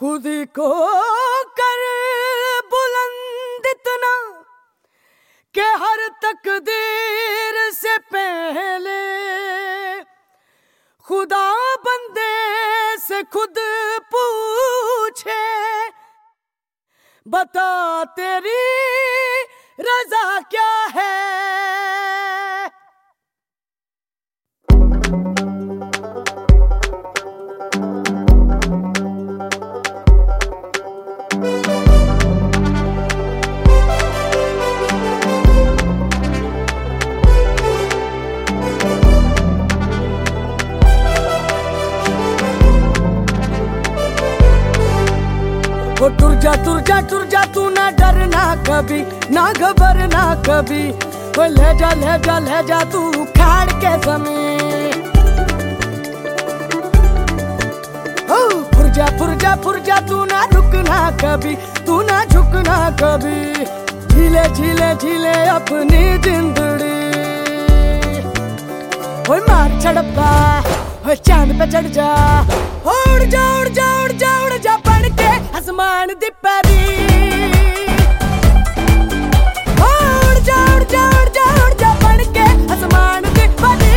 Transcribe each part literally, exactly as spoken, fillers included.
खुद को कर बुलंद इतना कि हर तकदीर से पहले खुदा बंदे से खुद पूछे, बता तेरी रजा क्या है। वो टुर जा टुर जा टुर जा तू ना डरना कभी, ना घबरना कभी। वो ले जा ले जा ले जा तू उखाड़ के जमीन। ओ फुर जा फुर जा फुर जा तू ना रुकना कभी, तू ना झुकना कभी। झीले झीले झीले अपनी जिंदड़ी। वो मार झड़पा वो चांद पे चढ़ जा। उड़ जा उड़ जा उड़ जा उड़ जा बन के आसमान दी परी। उड़ जा उड़ जा उड़ जा उड़ जा बन के आसमान दी परी।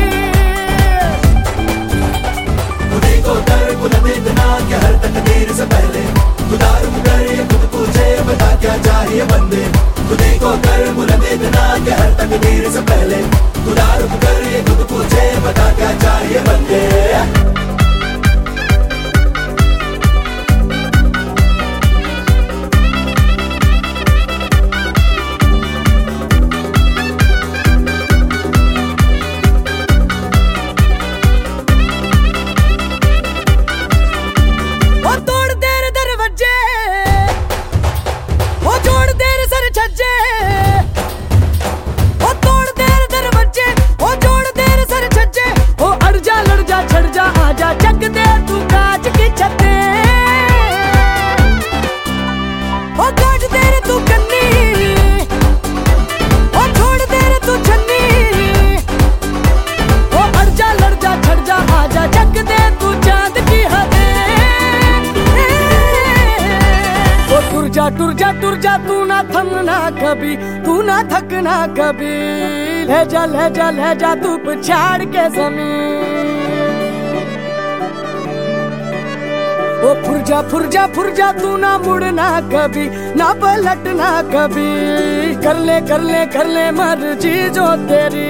खुद को कर बुलंद इतना कि हर तकदीर से पहले खुदा रुक कर ये खुद पूछे, बता क्या चाहिए बंदे। खुद को कर बुलंद इतना कि हर तकदीर से पहले खुदा रुक कर ये खुद पूछे, बता क्या चाहिए बंदे। टुर जा टुर जा तू ना थमना कभी, तू ना थकना कभी। ले जा ले जा ले जा तू पछाड़ के जमीन। ओ फुर जा फुर जा फुर जा तू ना मुड़ना कभी, ना पलटना कभी। कर ले कर ले कर ले मर्जी जो तेरी।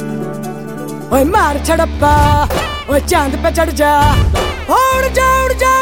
ओए मार झड़पा ओए चांद पे चढ़ जा। उड़ जा उड़ जा